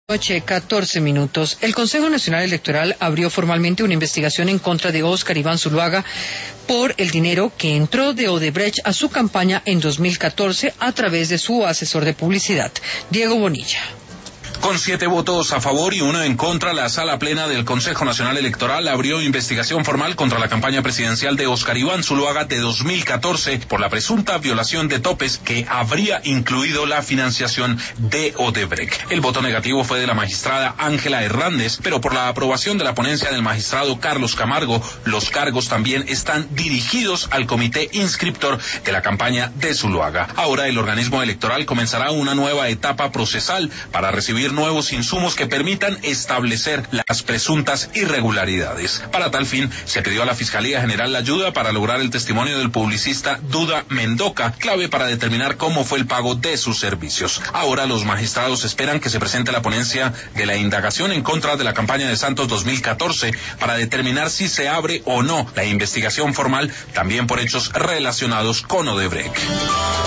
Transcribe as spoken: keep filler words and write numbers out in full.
Noche, catorce minutos. El Consejo Nacional Electoral abrió formalmente una investigación en contra de Óscar Iván Zuluaga por el dinero que entró de Odebrecht a su campaña en dos mil catorce a través de su asesor de publicidad, Diego Bonilla. Con siete votos a favor y uno en contra, la Sala Plena del Consejo Nacional Electoral abrió investigación formal contra la campaña presidencial de Óscar Iván Zuluaga de dos mil catorce por la presunta violación de topes que habría incluido la financiación de Odebrecht. El voto negativo fue de la magistrada Ángela Hernández, pero por la aprobación de la ponencia del magistrado Carlos Camargo, los cargos también están dirigidos al comité inscriptor de la campaña de Zuluaga. Ahora el organismo electoral comenzará una nueva etapa procesal para recibir nuevos insumos que permitan establecer las presuntas irregularidades. Para tal fin, se pidió a la Fiscalía General la ayuda para lograr el testimonio del publicista Duda Mendoca, clave para determinar cómo fue el pago de sus servicios. Ahora los magistrados esperan que se presente la ponencia de la indagación en contra de la campaña de Santos dos mil catorce para determinar si se abre o no la investigación formal, también por hechos relacionados con Odebrecht.